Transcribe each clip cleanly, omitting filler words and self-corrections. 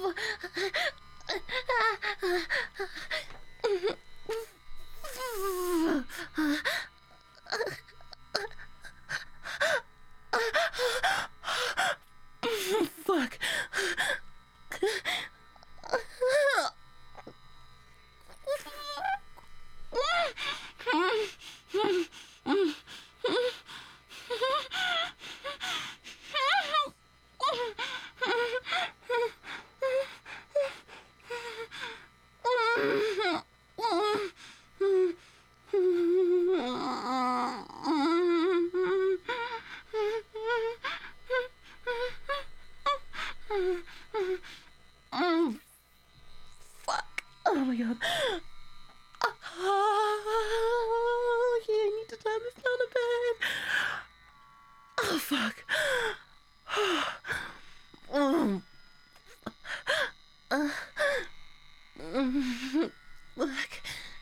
Fuck. Fuck. Oh my god. Okay, I need to turn this down a bit. Oh fuck. Fuck.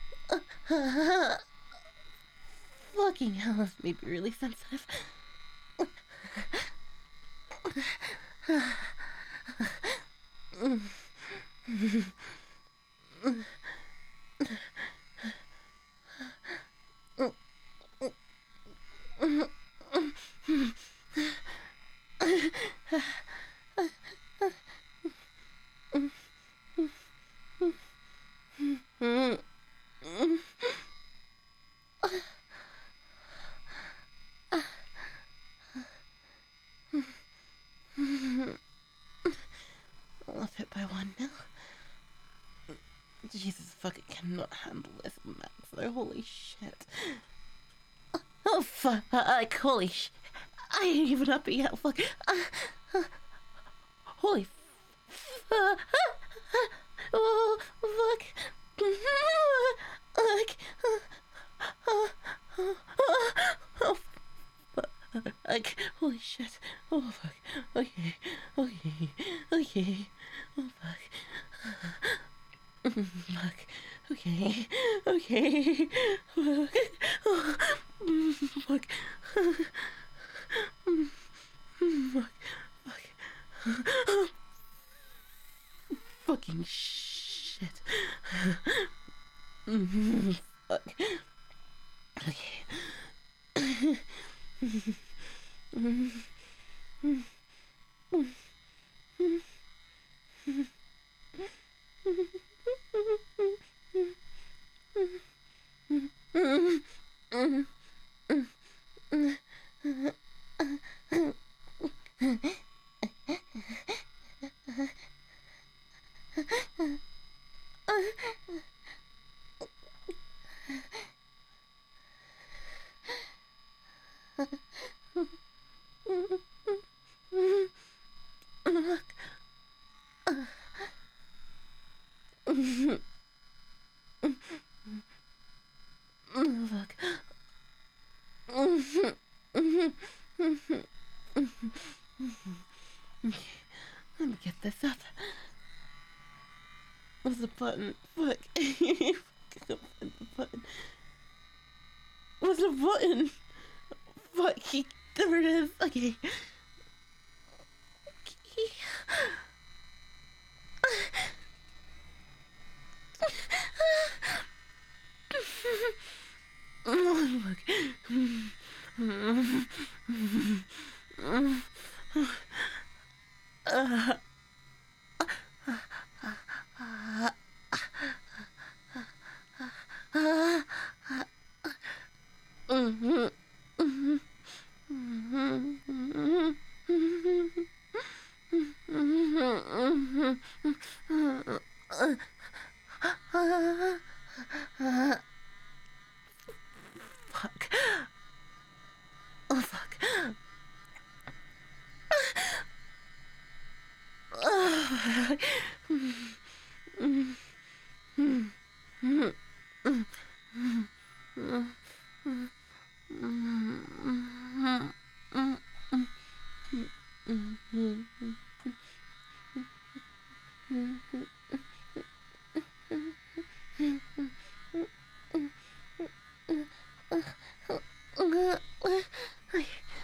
Fucking hell, this may be really sensitive. Off it by 1-0. Jesus fucking cannot handle this max though, holy shit. Oh fuck, holy shit. I ain't even up yet, fuck. Holy fuck. Oh, fuck. Oh, fuck. Holy shit. Oh, fuck. Okay. Okay. Okay. Oh, fuck. Fuck. Okay. Okay. Fuck. Oh, fuck. Fuck. Fuck. Fucking shit. Fuck. Okay. Fuck. Okay, let me get this up. What's the button? Fuck. I can't find the button. What's the button? Fuck. There it is. Okay. Oh, fuck. Fuck. Oh, fuck. Oh,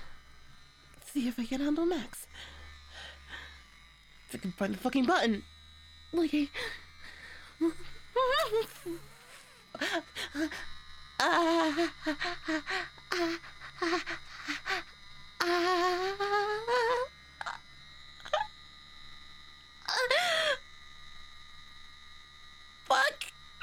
see if I can handle Max. If I can find the fucking button. Okay. Ah, fuck.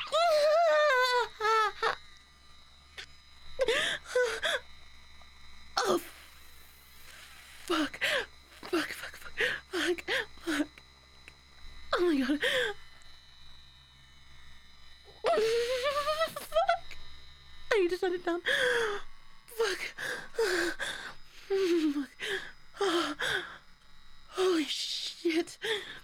Oh, fuck. Fuck, fuck, fuck, fuck, fuck. Oh my god. Fuck. I need to shut it down. Fuck. Fuck. Oh, holy shit.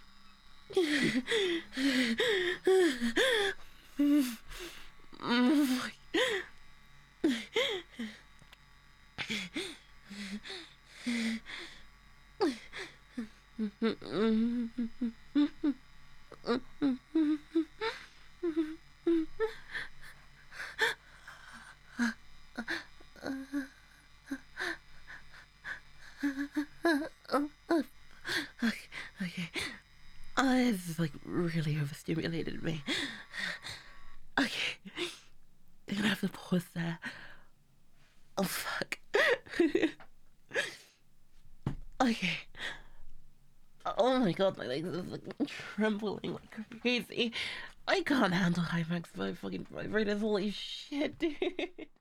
Okay. This is like really overstimulated me. Okay. I'm gonna have to pause there. Oh fuck. Okay. Oh my god, my legs are like trembling like crazy. I can't handle high max 5 fucking vibrators. Holy shit, dude.